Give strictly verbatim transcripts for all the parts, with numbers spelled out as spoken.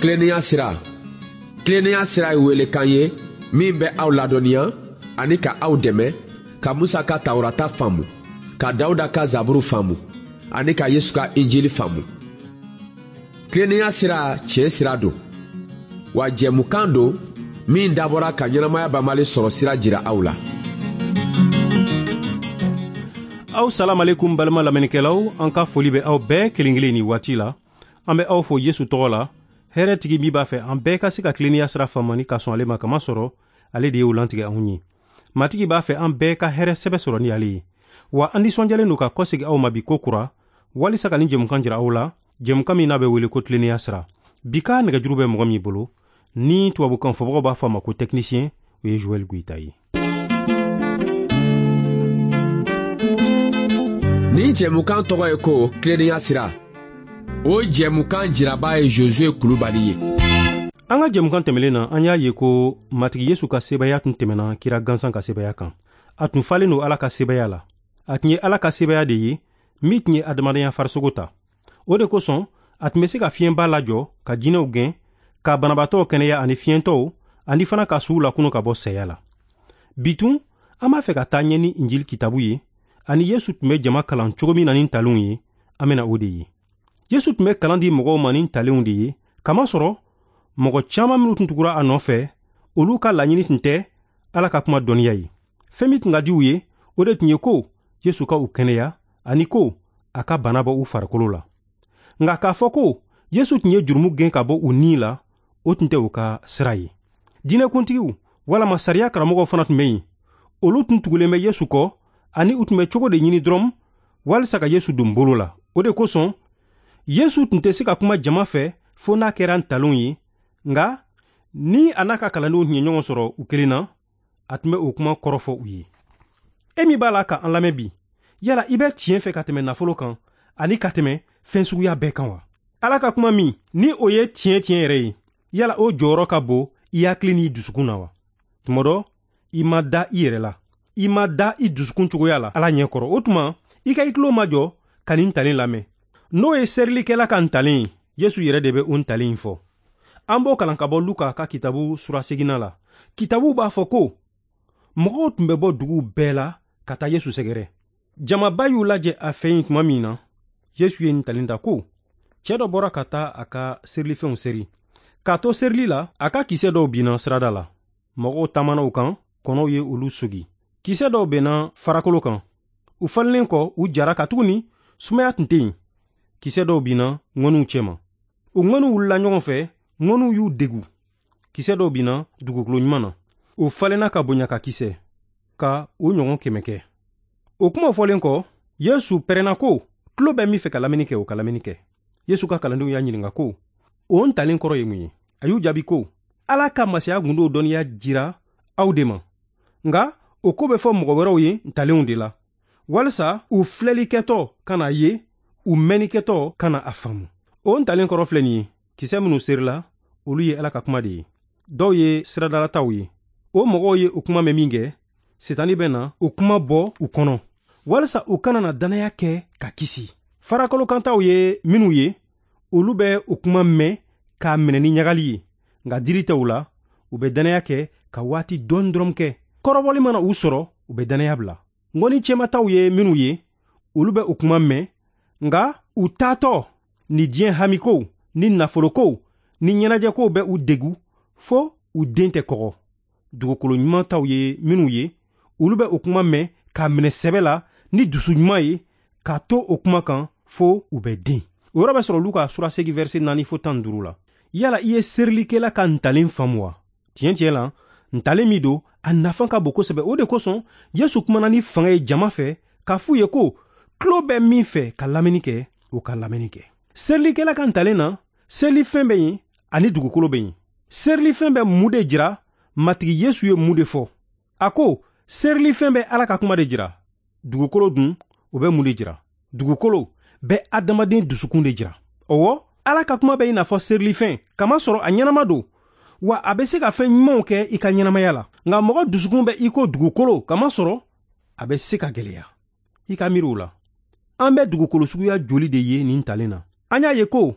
Kileniya sira. Kileniya sira ye welekan ye min bɛ aw ladɔnniya ani ka aw dɛmɛ ka Musa ka Tawurata faamu, ka Dawuda ka Zaburu faamu ani ka Yesu ka Injili faamu. Kileniya sira tiɲɛ sira don, wa jɛmukan don min dabɔra ka ɲɛnamaya banbali sɔrɔ sira jira aw la. Aw salam alaikum balama lamɛnnikɛlaw, an ka foli bɛ aw bɛɛ kelen kelen ni waati la. An bɛ aw fo Yesu tɔgɔ la. Hɛrɛ tigi min b'a fɛ an bɛɛ ka se ka kileniya sira faamani ka sɔn ale ma kama sɔrɔ ale de ye o lantigɛ anw ye. Matigi b'a fɛ an bɛɛ ka hɛrɛ sɛbɛ sɔrɔ ni ale ye. Wa an nisɔndiyalen don ka kɔsegi aw ma bi ko kura walisa ka ni jɛmukan jira aw la, jɛmukan min n'a bɛ wele ko kileniya sira. Bi ka nɛgɛjuru bɛ mɔgɔ min bolo ni tubabukan fɔbagaw b'a fɔ a ma ko technicien, o ye Joel Guita ye. Ni jɛmukan tɔgɔ ye ko kileniya sira. O jɛmukan jiraba ye Josue Kulubali ye. An ka jɛmukan tɛmɛlen na an y'a ye ko matigi Yesu ka sebaya tun tɛmɛna kira gansan ka sebaya kan. A tun falen don Ala ka sebaya la. A tun ye Ala ka sebaya de ye min tun ye adamadenya farisogo ta. O de kosɔn a tun bɛ se ka fiɲɛba lajɔ, ka jinɛw gɛn, ka banabatɔw kɛnɛya ani fiɲɛtɔw, ani fana ka suw lakunu ka bɔ sɛya la. Bitun an b'a fɛ ka taa ɲɛ ni Injili kitabu ye ani Yesu tun bɛ jama kalan cogo min na ni talenw ye, an bɛna o de ye. Yesu tun bɛ kalan di mɔgɔw ma ni talenw de ye, kama sɔrɔ mɔgɔ caman minnu tun tugura a nɔfɛ, olu ka laɲini tun tɛ Ala ka kuma dɔnniya ye. Fɛn min tun ka di u ye, o de tun ye ko Yesu ka u kɛnɛya ani ko a ka bana bɔ u farikolo la. Nka k'a fɔ ko Yesu tun ye jurumu gɛn ka bɔ u ni la, o tun tɛ u ka sira ye. Diinɛkuntigiw walama sariya karamɔgɔw fana tun bɛ yen. Olu tun tugulen bɛ Yesu kɔ ani u tun bɛ cogo de ɲini dɔrɔn walisa ka Yesu don bolo la. O de kosɔn Yesu tun tɛ se ka kuma jama fɛ fo n'a kɛra ntalon ye, nka ni a n'a ka kalandenw tun ye ɲɔgɔn sɔrɔ u kelen na, a tun bɛ o kuma kɔrɔfɔ u ye. E min b'a la ka an lamɛn bi, yala i bɛ tiɲɛ fɛ ka tɛmɛ nafolo kan ani ka tɛmɛ fɛn suguya bɛɛ kan wa? Ala ka kuma min ni o ye tiɲɛ tiɲɛ yɛrɛ ye, yala o jɔyɔrɔ ka bon i hakili n'i dusukun na wa? Tuma dɔ i ma da i yɛrɛ la, i ma da i dusukun cogoya la Ala ɲɛ kɔrɔ. O tuma i ka i tulo majɔ ka nin ntalen lamɛn. N'o ye serilikɛla ka ntalen ye, Yesu yɛrɛ de bɛ o ntalen in fɔ. An b'o kalan ka bɔ Luka ka kitabu suraseginna la. Kitabu b'a fɔ ko mɔgɔw tun bɛ bɔ duguw bɛɛ la ka taa Yesu sɛgɛrɛ. Jamaba y'u lajɛ a fɛ yen tuma min na, Yesu ye ntalen da ko cɛ dɔ bɔra ka taa a ka serilifɛnw seri. K'a to serili la, a ka kisɛ dɔw binna sirada la. Mɔgɔw taamana u kan, kɔnɔw ye olu sogi. Kisɛ dɔw benna farakolo kan. U falilen kɔ, u jara ka tuguni sumaya tun tɛ yen. Kisɛ dɔw binna ŋɔnuw cɛma. U ŋɔnuw wulila ɲɔgɔn fɛ, ŋɔnuw y'u degu. Kisɛ dɔw binna dugukolo ɲuman na. U falenna ka bonya ka kisɛ, ka o ɲɔgɔn kɛmɛ kɛ. O kuma fɔlen kɔ, Yesu pɛrɛnna ko tulo bɛ min fɛ ka lamɛnni kɛ o ka lamɛnni kɛ. Yesu ka kalandenw y'a ɲininka ko o ntalen kɔrɔ ye mun ye? A y'u jaabi ko Ala ka masaya gundo dɔnniya jira aw de ma, nka o ko bɛ fɔ mɔgɔ wɛrɛw ye ntalenw de la, walisa u filɛlikɛtɔ ka na ye, u mɛnnikɛtɔ ka na a faamu. O ntalen kɔrɔ filɛ nin ye, kisɛ minnu serila, olu ye Ala ka kuma de ye. Dɔw ye siradalataw ye. O mɔgɔw ye o kuma mɛn min kɛ, Setani bɛ na o kuma bɔ u kɔnɔ, walisa u kana na dannaya kɛ ka kisi. Farakolokantaw ye minnu ye, olu bɛ o kuma mɛn k'a minɛ ni ɲagali ye, nka diri tɛ u la, u bɛ dannaya kɛ ka waati dɔɔni dɔrɔn kɛ. Kɔrɔbɔli mana u sɔrɔ, u bɛ dannaya bila. Ŋɔni cɛmataw ye minnu ye, olu bɛ o kuma mɛn, nka u taatɔ ni diɲɛ hamikow, ni nafolokow, ni ɲɛnajɛkow bɛ u degu fo u den tɛ kɔgɔ. Dugukolo ɲuman taw ye minnu ye, olu bɛ o kuma mɛn k'a minɛ sɛbɛ la ni dusu ɲuman ye, k'a to o kuma kan fo u bɛ den. O yɔrɔ bɛ sɔrɔ Luka surasegi verset naani fo tan duuru la. Yala i ye serilikɛla ka ntalen faamu wa? Tiɲɛ tiɲɛ la, ntalen min don, a nafa ka bon kosɛbɛ. O de kosɔn Yesu kumana ni fanga ye jama fɛ k'a f'u ye ko tulo bɛ min fɛ ka lamɛnni kɛ, o ka lamɛnni kɛ. Serilikɛla ka ntalen na, serilifɛn bɛ yen ani dugukolo bɛ yen. Serilifɛn bɛ mun de jira? Matigi Yesu ye mun de fɔ? A ko serilifɛn bɛ Ala ka kuma de jira. Dugukolo dun, o bɛ mun de jira? Dugukolo bɛ adamaden dusukun de jira. Ɔwɔ, Ala ka kuma bɛ i n'a fɔ serilifɛn, kama sɔrɔ a ɲɛnama don, wa a bɛ se ka fɛn ɲumanw kɛ i ka ɲɛnamaya la. Nka mɔgɔ dusukun bɛ i ko dugukolo, kama sɔrɔ a bɛ se ka gɛlɛya. I ka miiri o la. An bɛ dugukolo suguya joli de ye nin talen na? An y'a ye ko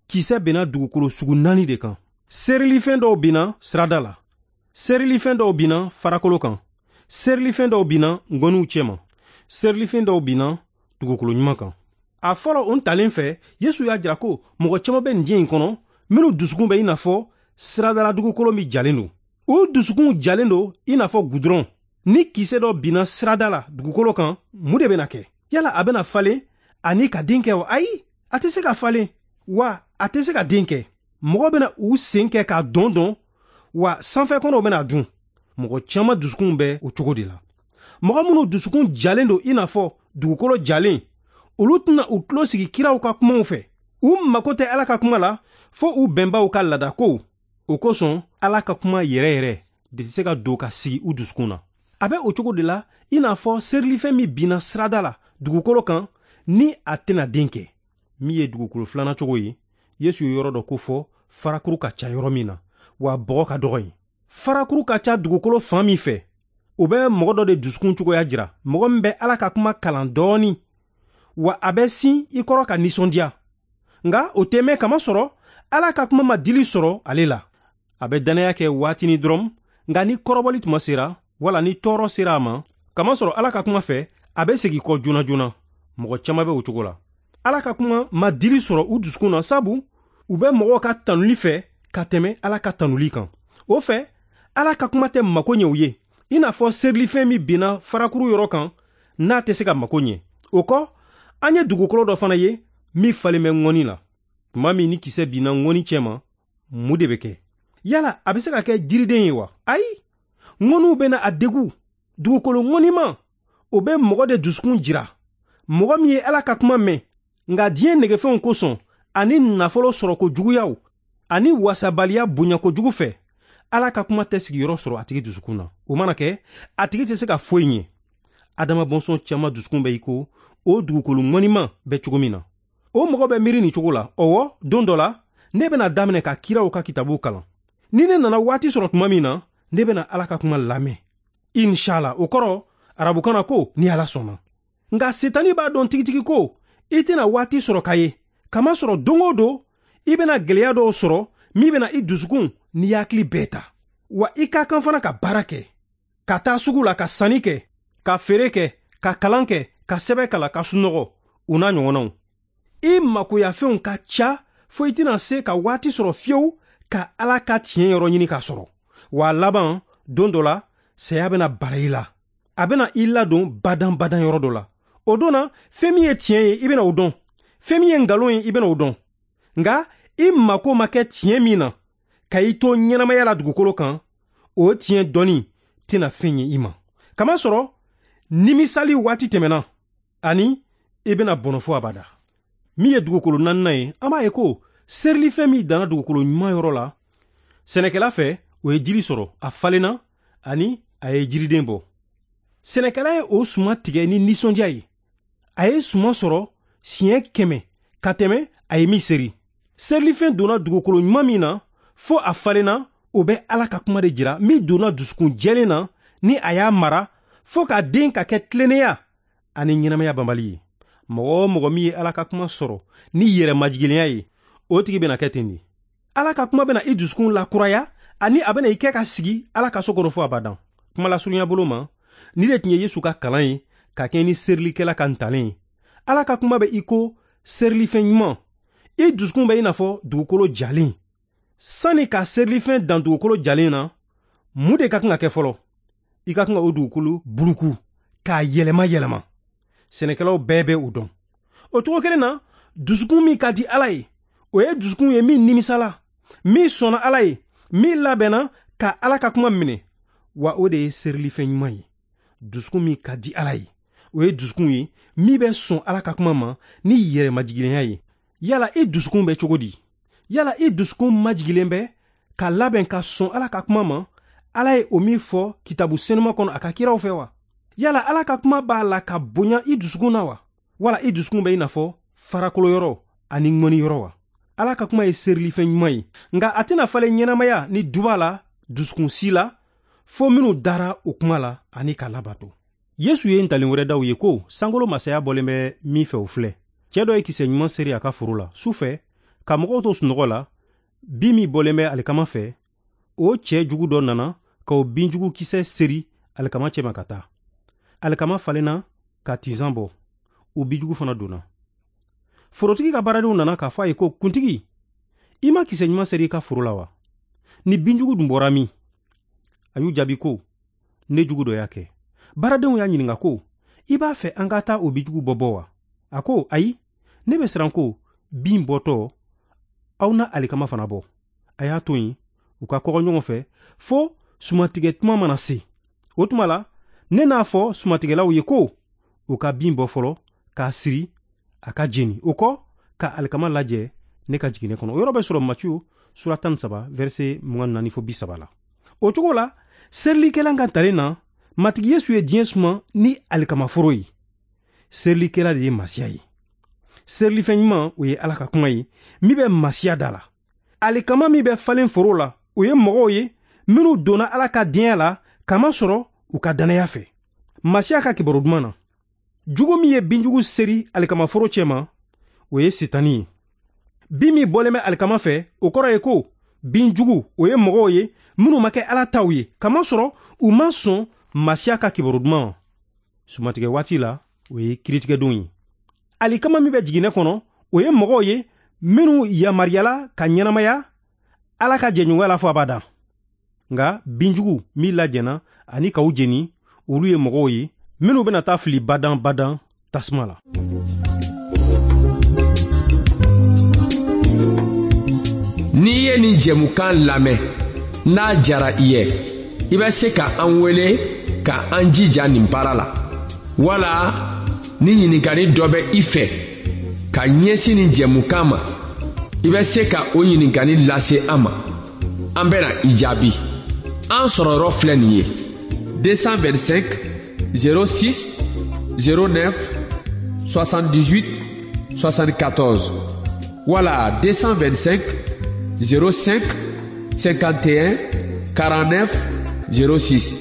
kisɛ bena dugukolo sugu naani de kan. Serilifɛn dɔw bina sirada la, serilifɛn dɔw bina farakolo kan, serilifɛn dɔw bina ngɔniw cɛma, serilifɛn dɔw bina dugukolo ɲuman kan. A fɔlɔ o talen fɛ Yesu y'a jira ko mɔgɔ caman bɛ nin diɲɛ in kɔnɔ minnu dusukun bɛ i n'a fɔ siradala dugukolo min jalen don. O dusukun jalen don i n'a fɔ gudɔrɔn. Ni kisɛ dɔ bina sirada la dugukolo kan, mun de bena kɛ? Yala a bena falen ani ka den kɛ wa? Ayi, a tɛ se ka falen wa a tɛ se ka den kɛ. Mɔgɔ bena u sen kɛ k'a dɔn dɔn wa sanfɛ kɔnɔw bena dun. Mɔgɔ caman dusukun bɛ o cogo de la. Mɔgɔ minnu dusukun jalen don i n'a fɔ dugukolo jalen, olu tɛna u tulo sigi kiraw ka kumaw fɛ. U mako tɛ Ala ka kuma la fo u bɛnbaw ka laadakow. O kosɔn Ala ka kuma yɛrɛ yɛrɛ de tɛ se ka don ka sigi u dusukun na. A bɛ o cogo de la i n'a fɔ serilifɛn min binna sirada la dugukolo kan ni a tɛna den kɛ. Min ye dugukolo filanan cogo ye, Yesu ye yɔrɔ dɔ ko fɔ farakuru ka ca yɔrɔ min na, wa bɔgɔ ka dɔgɔ yen. Farakuru ka ca dugukolo fan min fɛ, o bɛ mɔgɔ dɔ de dusukun cogoya jira, mɔgɔ min bɛ Ala ka kuma kalan dɔɔni, wa a bɛ sin i kɔrɔ ka nisɔndiya. Nga o tɛ mɛn kamasɔrɔ Ala ka kuma ma dili sɔrɔ ale la. A bɛ dannaya kɛ waatini dɔrɔn, nga ni kɔrɔbɔli tuma sera, wala ni tɔɔrɔ sera a ma, kamasɔrɔ Ala ka kuma fɛ, a bɛ segin kɔ joona joona. Mɔgɔ caman bɛ o cogo la. Ala ka kuma ma dili sɔrɔ u dusukun na, sabu u bɛ mɔgɔw ka tanuli fɛ ka tɛmɛ Ala ka tanuli kan. O fɛ, Ala ka kuma tɛ mako ɲɛ u ye, i n'a fɔ serilifɛn min binna farakuru yɔrɔ kan n'a tɛ se ka mako ɲɛ. O kɔ, an ye dugukolo dɔ fana ye min falen bɛ ŋɔni la. Tuma min ni kisɛ binna ŋɔni cɛma, mun de bɛ kɛ? Yala a bɛ se ka kɛ jiriden ye wa? Ayi, ŋɔniw bɛna a degu. Dugukolo ŋɔnima, o bɛ mɔgɔ de dusukun jira. Mɔgɔ min ye Ala ka kuma mɛn, nka diɲɛ negefɛnw kosɔn ani nafolo sɔrɔ ko juguyaw ani wasabaliya bonya ko jugu fɛ, Ala ka kuma tɛ sigiyɔrɔ sɔrɔ a tigi dusukun na. O mana kɛ, a tigi tɛ se ka foyi ɲɛ. Adama bɔnsɔn caman dusukun bɛ i ko o dugukolo ŋɔnima bɛ cogo min na. O mɔgɔ bɛ miiri nin cogo la. Ɔwɔ, don dɔ la, ne bɛna daminɛ ka kiraw ka kitabuw kalan. Ni ne nana waati sɔrɔ tuma min na, ne bɛna Ala ka kuma lamɛn. Inshallah, o kɔrɔ, arabukan na ko ni Ala sɔnna. Nka Setani b'a dɔn tigitigi ko i tɛna waati sɔrɔ ka ye, kama sɔrɔ don o don i bɛna gɛlɛya dɔw sɔrɔ min bɛna i dusukun ni hakili bɛɛ ta. Wa i ka kan fana ka baara kɛ, ka taa sugu la ka sanni kɛ, ka feere kɛ, ka kalan kɛ, ka sɛbɛ kalan, ka sunɔgɔ, u n'a ɲɔgɔnnaw. I makoyafɛnw ka ca fo i tɛna se ka waati sɔrɔ fiyewu ka Ala ka tiɲɛ yɔrɔ ɲini k'a sɔrɔ. Wa laban, don dɔ la, saya bɛna bara i la. A bɛna i ladon badan badan yɔrɔ dɔ la. O don na, fɛn min ye tiɲɛ ye, i bɛna o dɔn. Fɛn min ye ngalon ye, i bɛna o dɔn. Nga i mako ma kɛ tiɲɛ min na, ka i to ɲɛnamaya la dugukolo kan, o tiɲɛ dɔnni tɛna fɛn ye i ma. Kamasɔrɔ, nimisali waati tɛmɛna, ani i bɛna bɔnɔ fo abada. Min ye dugukolo naaninan ye, an b'a ye ko serilifɛn min danna dugukolo ɲuman yɔrɔ la, sɛnɛkɛla fɛ, o ye jiri sɔrɔ, a falenna, ani a ye jiriden bɔ. Sɛnɛkɛla ye o suma tigɛ ni nisɔndiya ye. A ye suma sɔrɔ siɲɛ kɛmɛ ka tɛmɛ a ye min seri. Serilifɛn donna dugukolo ɲuman min na, fo a falenna, o bɛ Ala ka kuma de jira, min donna dusukun jɛlen na, ni a y'a mara, fo ka den ka kɛ tilennenya ani ɲɛnamaya banbali ye. Mɔgɔ o mɔgɔ min ye Ala ka kuma sɔrɔ ni yɛrɛ majigilenya ye, o tigi bɛna kɛ ten de. Ala ka kuma bɛna i dusukun lakuraya, ani a bɛna i kɛ ka sigi Ala ka so kɔnɔ fo abadan. Kuma lasurunya bolo ma, ni de tun ye Yesu ka kalan ye, ka kɛ ni serilikɛla ka ntalen ye. Ala ka kuma bɛ i ko serilifɛn ɲuman. I dusukun bɛ i n'a fɔ dugukolo jalen. Sani ka serilifɛn dan dugukolo jalen na, mun de ka kan ka kɛ fɔlɔ? I ka kan ka o dugukolo buruku, k'a yɛlɛma yɛlɛma. Sɛnɛkɛlaw bɛɛ bɛ o dɔn. O cogo kelen na, dusukun min ka di Ala ye, o ye dusukun ye min nimisala, min sɔnna Ala ye, min labɛnna ka Ala ka kuma minɛ, wa o de ye serilifɛn ɲuman ye. Dusukun min ka di Ala ye, o ye dusukun ye min bɛ sɔn Ala ka kuma ma ni yɛrɛ majigilenya ye. Yala i dusukun bɛ cogo di? Yala i dusukun majigilen bɛ ka labɛn ka sɔn Ala ka kuma ma? Ala ye o min fɔ kitabu senuma kɔnɔ a ka kiraw fɛ wa? Yala Ala ka kuma b'a la ka bonya i dusukun na wa? Wala i dusukun bɛ i n'a fɔ farakolo yɔrɔ ani ŋɔni yɔrɔ wa? Ala ka kuma ye serilifɛn ɲuman ye, nka a tɛna falen ɲɛnamaya ni duba la, dusukun si la, fo minnu dara o kuma la ani ka labato. Yesu ye ntalen wɛrɛ daw ye ko sankolo masaya bɔlen bɛ min fɛ o filɛ. Cɛ dɔ ye kisɛ ɲuman seri a ka foro la. Su fɛ, ka mɔgɔw to sunɔgɔ la bin min bɔlen bɛ alikama fɛ o cɛ jugu dɔ nana ka o bin jugu kisɛ seri alikama cɛma ka taa. Alikama falenna ka tizan bɔ o bin jugu fana donna. Forotigi ka baaradenw nana k'a fɔ a ye ko kuntigi i ma kisɛ ɲuman seri i ka foro la wa? Ni bin jugu dun bɔra min? A y'u jaabi ko ne jugu dɔ y'a kɛ. Baaradenw y'a ɲininka ko i b'a fɛ an ka taa o bin jugu bɔ bɔ wa? A ko ayi, ne bɛ siran ko bin bɔtɔ aw na alikama fana bɔ. A y'a to yen u ka kɔgɔ ɲɔgɔn fɛ fo sumatigɛ tuma mana se. O tuma la ne n'a fɔ sumatigɛlaw ye ko u ka bin bɔ fɔlɔ k'a siri a ka jeni o kɔ ka alikama lajɛ ne ka jigin ne kɔnɔ. O yɔrɔ bɛ sɔrɔ Matthieu sura tan ni saba verset mugan naani fo bi saba la. O cogo la serilikɛla ka talen na matigi Yesu ye diɲɛ suma ni alikamaforo ye. Serilikɛla de ye masiya ye. Serilifɛn ɲuman o ye Ala ka kuma ye min bɛ masiya da la. Alikama min bɛ falen foro la o ye mɔgɔw ye minnu donna Ala ka diɲɛ la kama sɔrɔ u ka danaya fɛ. Masiya ka kibaru duman na jugu min ye binjugu seri alikamaforo cɛma o ye Sitani ye. Bin min bɔlen bɛ alikama fɛ o kɔrɔ ye ko binjugu o ye mɔgɔw ye minnu ma kɛ Ala taw ye kama sɔrɔ u ma sɔn masiya ka kibaru duman. Sumatigɛ waati la o ye kiritigɛdon ye. Alikama min bɛ jiginɛ kɔnɔ o ye mɔgɔw ye minnu yamariyala ka ɲɛnamaya Ala ka jɛɲɔgɔnya la fɔ abada. Nka binjugu min lajɛna ani k'u jeni olu ye mɔgɔw ye minnu bɛna taa fili badan badan tasuma la. N'i ye nin jɛmukan lamɛn n'a jara i ye i bɛ se ka an wele ka an jija nin baara la wala ni ɲininkali dɔ bɛ i fɛ ka ɲɛsin nin jɛmukan ma i bɛ se ka o ɲininkali lase an ma an bɛna i jaabi. An sɔrɔyɔrɔ filɛ nin ye deux cent vingt-cinq zéro six zéro neuf soixante-dix-huit soixante-quatorze wala deux cent vingt-cinq zéro cinq cinquante et un quarante-neuf zéro six.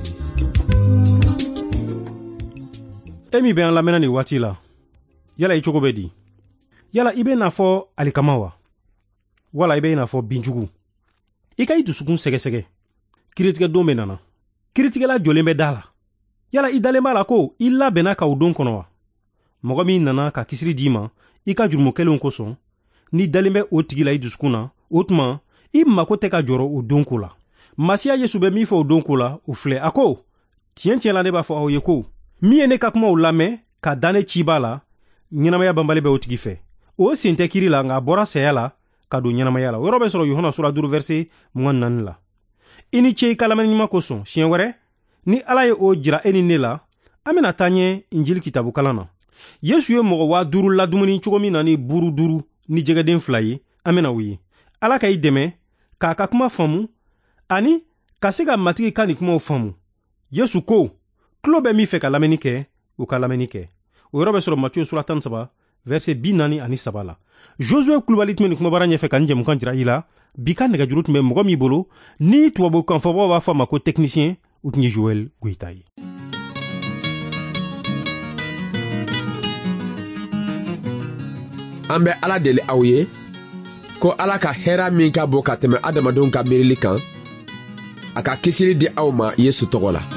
E min bɛ an lamɛnna nin waati la yala i cogo bɛ di? Yala i bɛ n'a fɔ alikama wa? Wala i bɛ n'a fɔ binjugu? I ka i dusukun sɛgɛsɛgɛ. Kiritigɛ don bɛ nana. Kiritigɛla jɔlen bɛ da la. Yala i dalen b'a la ko i labɛnna ka o don kɔnɔ wa? Mɔgɔ min nana ka kisiri d'i ma i ka jurumu kɛlenw kosɔn n'i dalen bɛ o tigi la i dusukun na o tuma i mako tɛ ka jɔrɔ o don ko la. Masiya Yesu bɛ min fɔ o don ko la o filɛ a ko tiɲɛ tiɲɛ la ne b'a fɔ aw ye ko min ye ne ka kumaw lamɛn ka dan ne ci b'a la ɲɛnamaya banbali bɛ o tigi fɛ. O sen tɛ kiri la nka a bɔra saya la ka don ɲɛnamaya la. O yɔrɔ bɛ sɔrɔ Yohana sura duuru verset mugan naani la. I ni ce i ka lamɛnni ɲuman kosɔn siɲɛ wɛrɛ ni Ala ye o jira e ni ne la an bɛna taa ɲɛ Injili kitabu kalan na. Yesu ye mɔgɔ waa duuru ladumuni cogo min na ni buru duuru ni jɛgɛden fila ye an bɛna o ye. Ala ka i dɛmɛ k'a ka kuma faamu ani ka se ka matigi ka nin kumaw faamu. Yesu ko tulo bɛ min fɛ ka lamɛnni kɛ u ka lamɛnni kɛ. O yɔrɔ bɛ sɔrɔ Matthieu sura tan ni saba verset bi naani ani saba la. Josué Kulubali tun bɛ nin kumabara ɲɛfɛ ka nin jɛmukan jira i la. Bi ka nɛgɛjuru tun bɛ mɔgɔ min bolo ni tubabukan fɔbagaw b'a fɔ a ma ko technicien o tun ye Joël Goyita ye. An bɛ Ala deli aw ye ko Ala ka hɛra min ka bon ka tɛmɛ adamadenw ka miirili kan a ka kisiri di aw ma Yesu tɔgɔ la.